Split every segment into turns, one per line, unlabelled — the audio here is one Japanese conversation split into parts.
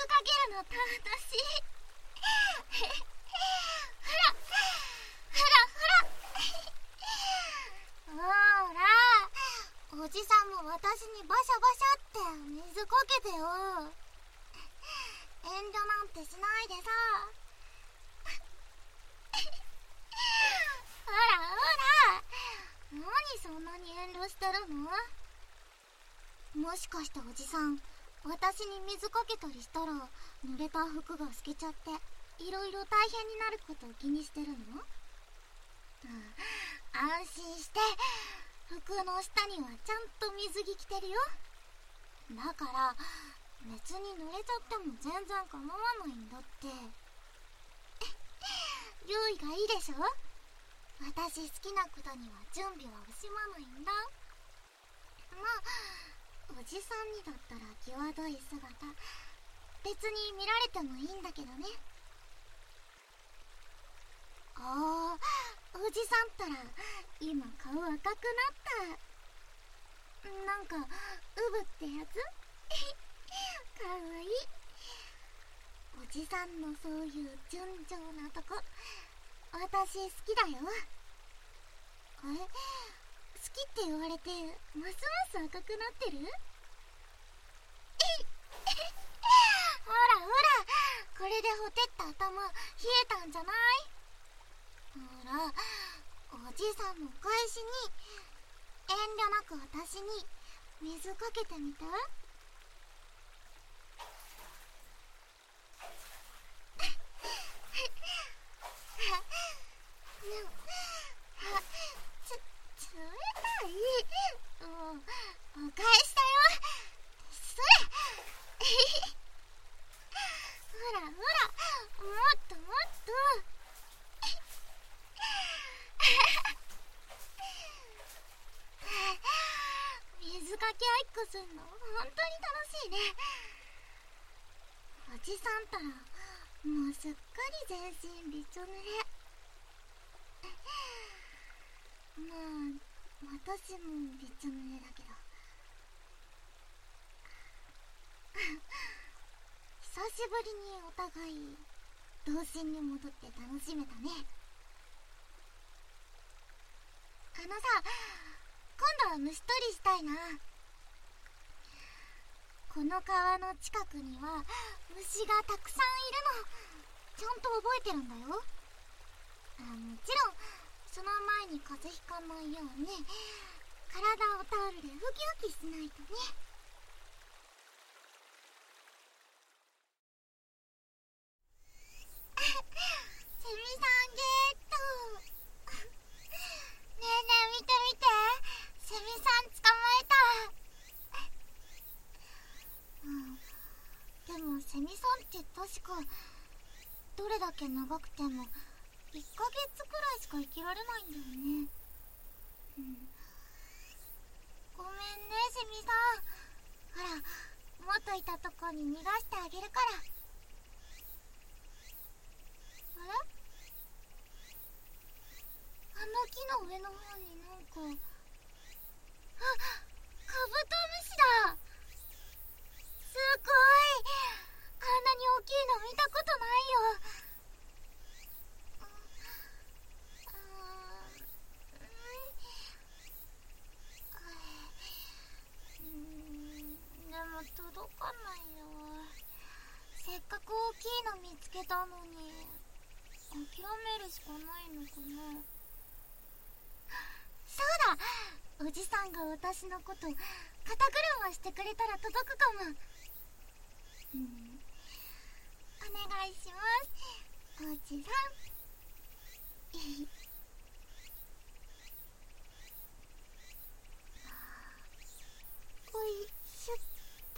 かけるの楽しい。ほらほらおじさんも私にバシャバシャって水かけてよ。遠慮なんてしないでさ。ほら何そんなに遠慮してるの？もしかしておじさん、私に水かけたりしたら濡れた服が透けちゃっていろいろ大変になることを気にしてるの？安心して、服の下にはちゃんと水着着てるよ。だから別に濡れちゃっても全然構わないんだって。用意がいいでしょ？私好きなことには準備は惜しまないんだ。まあおじさんにだったら際どい姿別に見られてもいいんだけどね。おじさんったら今顔赤くなった。なんかウブってやつ？かわいい。おじさんのそういう純情なとこ私好きだよ。好きって言われてますます赤くなってる？ほらこれでほてった頭冷えたんじゃない？ほらおじさんの返しに遠慮なく私に水かけてみて。冷たい。お返しだよ。それ。ほらもっと水かけあいっこすんの本当に楽しいね。おじさんったらもうすっかり全身びちょ濡れ。まあ私もびちょ濡れだけど久しぶりにお互い童心に戻って楽しめたね。さ、今度は虫取りしたいな。この川の近くには虫がたくさんいるのちゃんと覚えてるんだよ。もちろんその前に風邪ひかないように体をタオルでふきふきしないとね。セミさんゲット。ねえねえ見てセミさん捕まえた。でもセミさんって確かどれだけ長くても1ヶ月くらいしか生きられないんだよね。ごめんねセミさん。ほら元いたとこに逃がしてあげるから。あれ？あの木の上の方になんかカブトムシだ。すごい。あんなに大きいの見たことないよ。でも届かないよ。せっかく大きいの見つけたのに諦めるしかないのかな。そうだ、おじさんが私のこと肩車してくれたら届くかも。お願いします、おじさん。おいしょっと。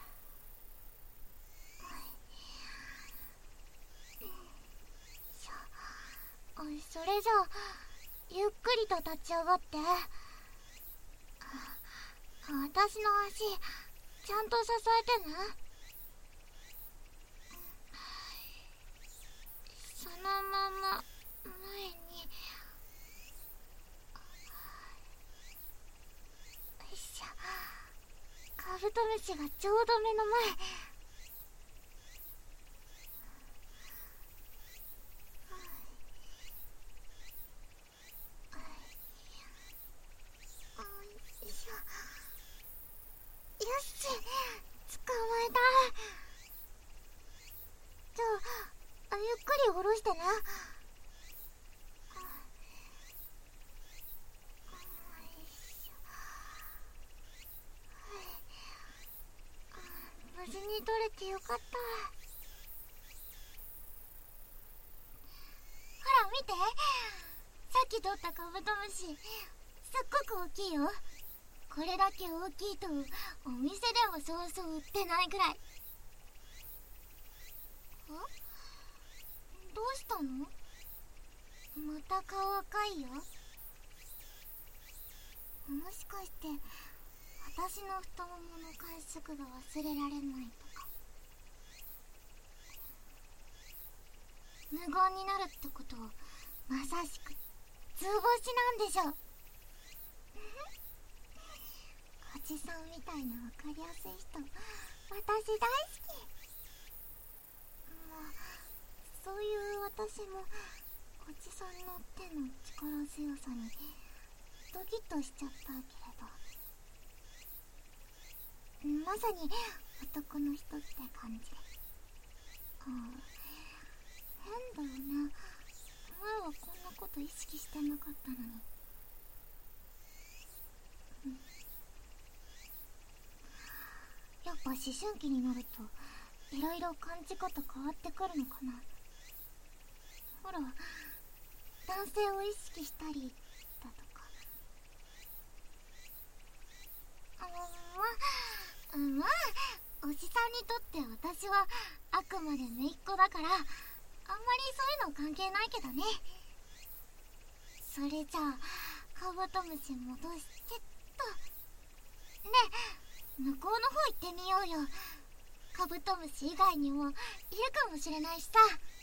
それじゃあゆっくりと立ち上がって。私の足ちゃんと支えてね。そのまま前に。よいしょ。カブトムシがちょうど目の前。 よし、捕まえた。じゃあ、ゆっくり下ろしてね。無事に取れてよかった。ほら見て、さっき取ったカブトムシ、すっごく大きいよ。これだけ大きいとお店でもそうそう売ってないぐらい。どうしたの？また顔赤いよ。もしかして私の太ももの感触が忘れられないとか。無言になるってことはまさしく図星なんでしょ。おじさんみたいな分かりやすい人、私大好き。まあそういう私もおじさんの手の力強さにドキッとしちゃったけれど、まさに男の人って感じ。変だよね。前はこんなこと意識してなかったのに。やっぱ思春期になるといろいろ感じ方変わってくるのかな。ほら、男性を意識したりだとか。まあおじさんにとって私はあくまで姪っ子だから、あんまりそういうの関係ないけどね。それじゃあカブトムシ戻してっと。ねえ、向こうの方行ってみようよ。カブトムシ以外にもいるかもしれないしさ。